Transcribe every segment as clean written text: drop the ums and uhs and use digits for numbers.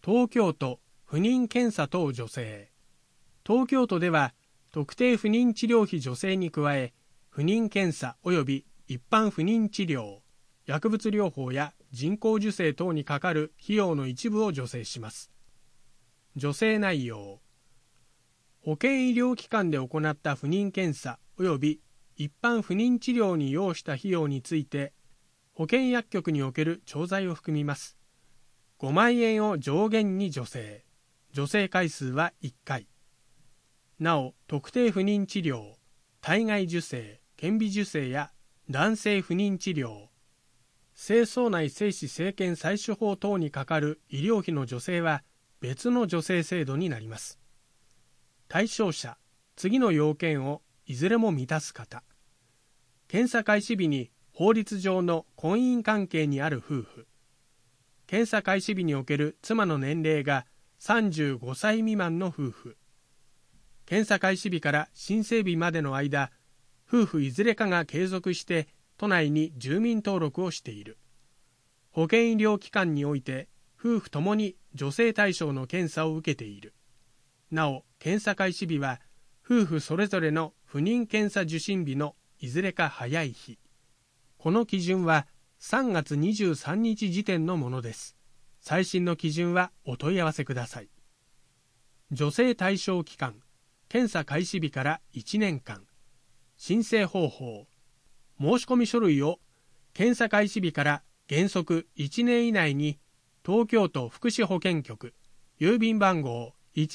東京都不妊検査等助成。東京都では特定不妊治療費助成に加え、不妊検査及び一般不妊治療、薬物療法や人工授精等にかかる費用の一部を助成します。助成内容。保健医療機関で行った不妊検査及び一般不妊治療に要した費用について、保健薬局における調剤を含みます。5万円を上限に助成。助成回数は1回。なお、特定不妊治療、体外受精、顕微授精や男性不妊治療、精巣内精子生検採取法等にかかる医療費の助成は別の助成制度になります。対象者、次の要件をいずれも満たす方。検査開始日に法律上の婚姻関係にある夫婦。検査開始日における妻の年齢が35歳未満の夫婦。検査開始日から申請日までの間、夫婦いずれかが継続して都内に住民登録をしている。保健医療機関において夫婦ともに助成対象の検査を受けている。なお、検査開始日は夫婦それぞれの不妊検査受診日のいずれか早い日。この基準は3月23日時点のものです。最新の基準はお問い合わせください。助成対象期間、検査開始日から1年間。申請方法、申込書類を検査開始日から原則1年以内に東京都福祉保健局郵便番号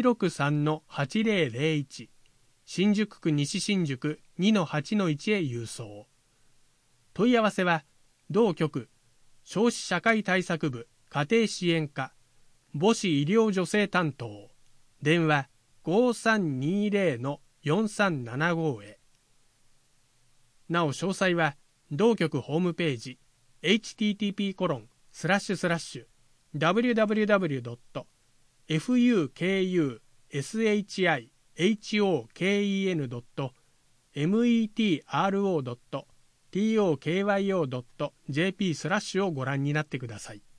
163-8001 新宿区西新宿 2-8-1 へ郵送。問い合わせは同局少子社会対策部家庭支援課母子医療助成担当電話 5320-4375 へ。なお詳細は同局ホームページ http://www.fukushino.tokyo.jp/ をご覧になってください。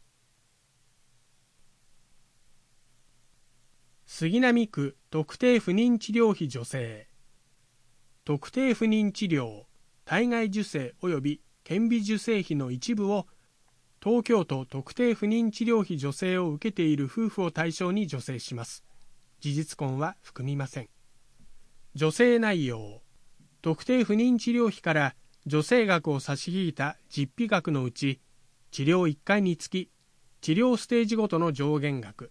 杉並区特定不妊治療費助成。特定不妊治療、体外受精及び顕微授精費の一部を東京都特定不妊治療費助成を受けている夫婦を対象に助成します。事実婚は含みません。助成内容。特定不妊治療費から助成額を差し引いた実費額のうち、治療1回につき治療ステージごとの上限額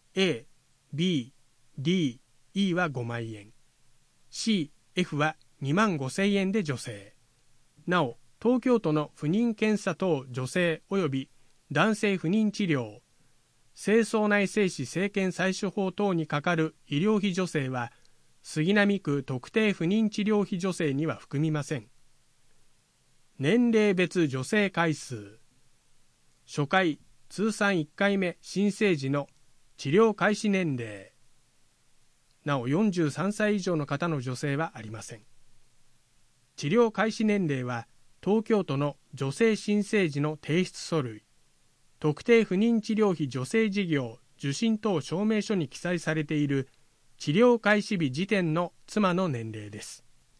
A、B、D、E は5万円、C、F は2万5,000円で助成。なお、東京都の不妊検査等助成及び男性不妊治療、精巣内精子生検採取法等にかかる医療費助成は、杉並区特定不妊治療費助成には含みません。年齢別助成回数。初回、通算1回目申請時の治療開始年齢。なお、43歳以上の方の助成はありません。治療開始年齢は東京都の助成申請時の提出書類、特定不妊治療費助成事業受診等証明書に記載されている治療開始日時点の妻の年齢です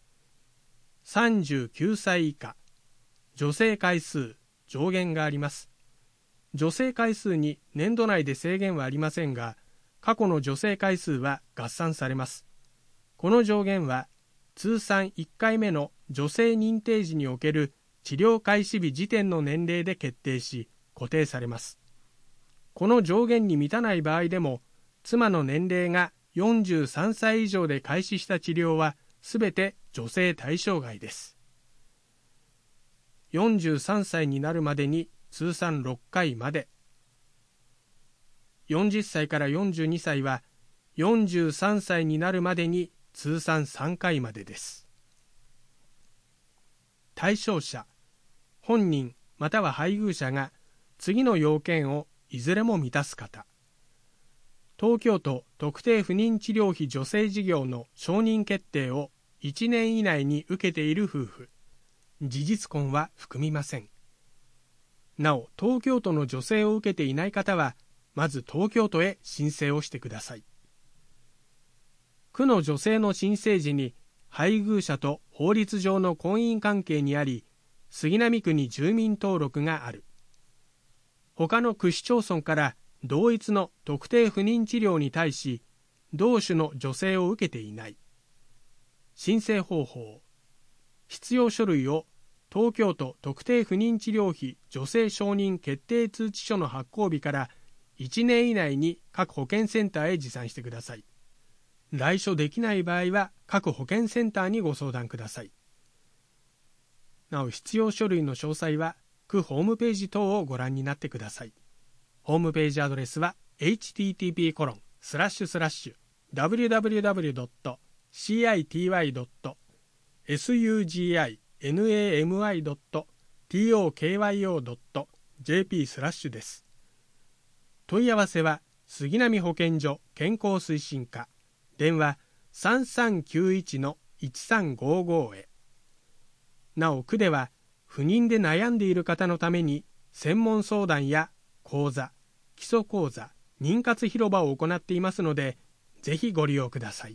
。39歳以下、助成回数、上限があります。助成回数に年度内で制限はありませんが、過去の助成回数は合算されます。この上限は通算1回目の助成認定時における治療開始日時点の年齢で決定し固定されます。この上限に満たない場合でも、妻の年齢が43歳以上で開始した治療はすべて助成対象外です。43歳になるまでに通算6回まで、40歳から42歳は43歳になるまでに通算3回までです。対象者、本人または配偶者が次の要件をいずれも満たす方。東京都特定不妊治療費助成事業の承認決定を1年以内に受けている夫婦。事実婚は含みません。なお、東京都の助成を受けていない方は、 まず東京都へ申請をしてください。区の助成の申請時に配偶者と法律上の婚姻関係にあり、杉並区に住民登録がある。他の区市町村から同一の特定不妊治療に対し同種の助成を受けていない。申請方法。必要書類を東京都特定不妊治療費助成承認決定通知書の発行日から1年以内に各保健センターへ持参してください。来所できない場合は各保健センターにご相談ください。なお必要書類の詳細は区ホームページ等をご覧になってください。ホームページアドレスは http://www.citywnami.tokyo.jp/ です。問い合わせは杉並保健所健康推進課電話 3391-1355 へ。なお区では不妊で悩んでいる方のために専門相談や講座、基礎講座、妊活広場を行っていますので、ぜひご利用ください。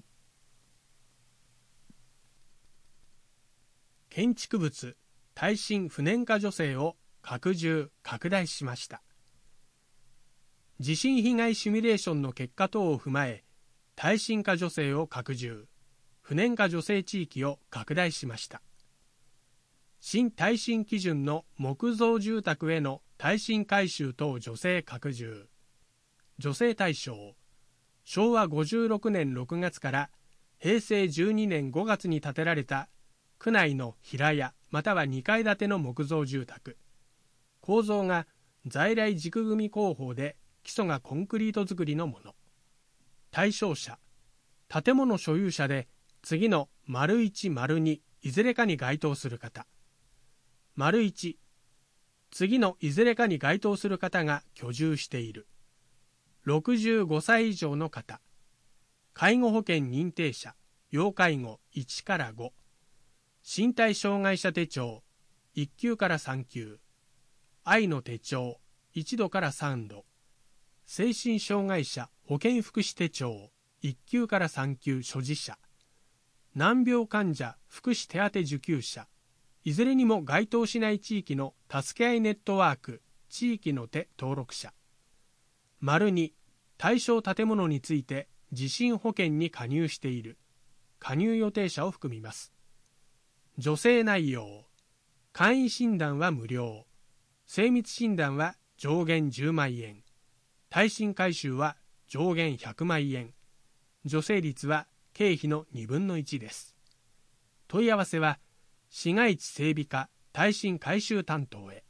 建築物耐震不燃化助成を拡充・拡大しました。地震被害シミュレーションの結果等を踏まえ、耐震化助成を拡充、不燃化助成地域を拡大しました。新耐震基準の木造住宅への耐震改修等助成拡充。助成対象、昭和56年6月から平成12年5月に建てられた区内の平屋または2階建ての木造住宅。構造が在来軸組工法で基礎がコンクリート造りのもの。対象者、建物所有者で次の丸1、丸2いずれかに該当する方。丸1、次のいずれかに該当する方が居住している。65歳以上の方。介護保険認定者、要介護1から5。身体障害者手帳1級から3級。愛の手帳1度から3度。精神障害者保健福祉手帳1級から3級所持者。難病患者福祉手当受給者。いずれにも該当しない地域の助け合いネットワーク地域の手登録者。丸2、対象建物について地震保険に加入している。加入予定者を含みます。助成内容。簡易診断は無料。精密診断は上限10万円。耐震改修は上限100万円。助成率は経費の2分の1です。問い合わせは市街地整備課耐震改修担当へ。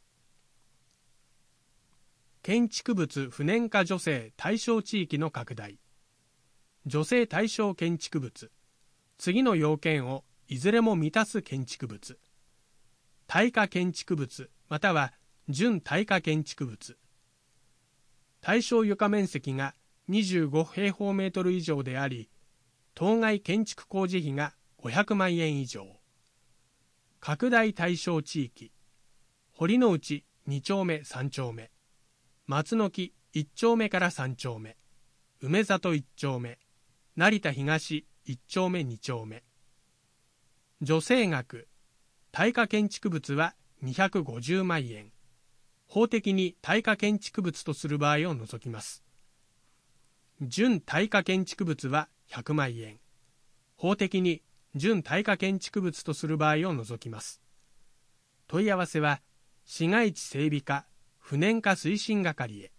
建築物不燃化助成対象地域の拡大。助成対象建築物。次の要件をいずれも満たす建築物。耐火建築物または準耐火建築物。対象床面積が25平方メートル以上であり、当該建築工事費が500万円以上。拡大対象地域。堀之内2丁目3丁目。松の木1丁目から3丁目。梅里1丁目。成田東1丁目2丁目。助成額。耐火建築物は250万円。法的に耐火建築物とする場合を除きます。準耐火建築物は100万円。法的に準耐火建築物とする場合を除きます。問い合わせは市街地整備課不燃化推進係へ。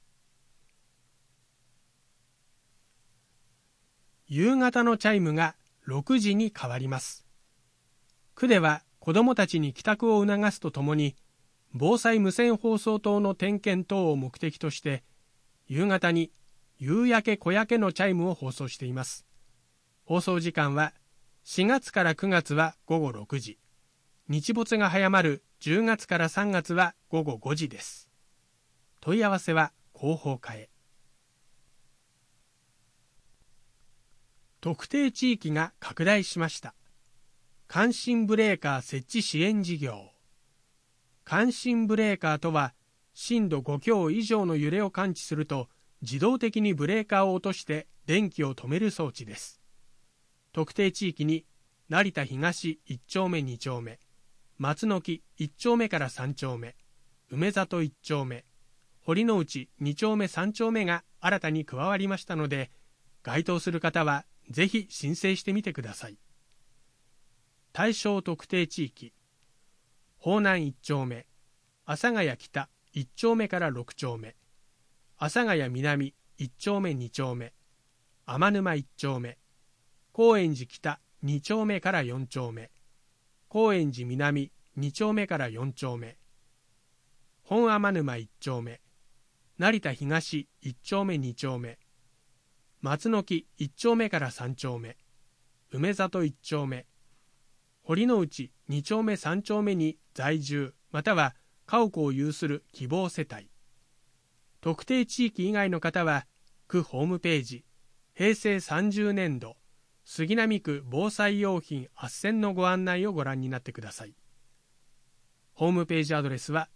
夕方のチャイムが6時に変わります。区では子どもたちに帰宅を促すとともに、防災無線放送等の点検等を目的として、夕方に夕焼け小焼けのチャイムを放送しています。放送時間は4月から9月は午後6時、日没が早まる10月から3月は午後5時です。問い合わせは広報課へ。特定地域が拡大しました。感震ブレーカー設置支援事業。感震ブレーカーとは、震度5強以上の揺れを感知すると自動的にブレーカーを落として電気を止める装置です。特定地域に成田東1丁目2丁目、松の木1丁目から3丁目、梅里1丁目、堀之内2丁目3丁目が新たに加わりましたので、該当する方はぜひ申請してみてください。対象特定地域、方南1丁目、阿佐ヶ谷北1丁目から6丁目、阿佐ヶ谷南1丁目2丁目、天沼1丁目、高円寺北2丁目から4丁目、高円寺南2丁目から4丁目、本天沼1丁目、成田東1丁目2丁目、松の木1丁目から3丁目、梅里1丁目、堀之内2丁目3丁目に在住または家屋を有する希望世帯。特定地域以外の方は区ホームページ平成30年度杉並区防災用品斡旋のご案内をご覧になってください。ホームページアドレスは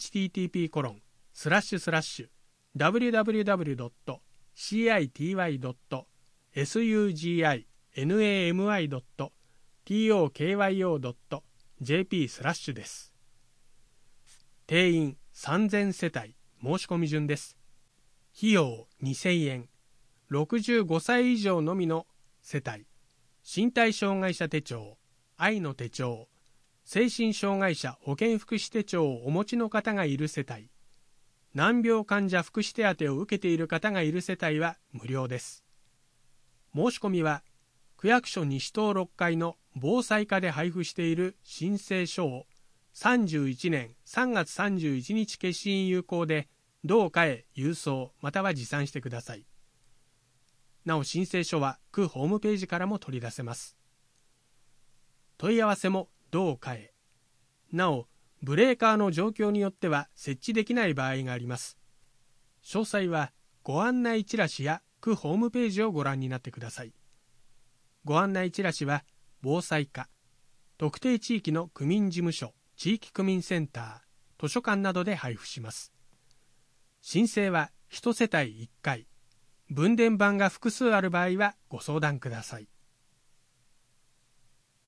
http://www.city.suginami.tokyo.jp/ です。定員3000世帯申し込み順です。費用2000円、65歳以上のみの世帯、身体障害者手帳、愛の手帳、精神障害者保健福祉手帳をお持ちの方がいる世帯、難病患者福祉手当を受けている方がいる世帯は無料です。申し込みは区役所西棟6階の防災課で配布している申請書を31年3月31日消印有効で同課へ郵送または持参してください。なお申請書は区ホームページからも取り出せます。問い合わせも同課へ。なおブレーカーの状況によっては設置できない場合があります。詳細はご案内チラシや区ホームページをご覧になってください。ご案内チラシは防災課、特定地域の区民事務所、地域区民センター、図書館などで配布します。申請は1世帯1回、分電盤が複数ある場合はご相談ください。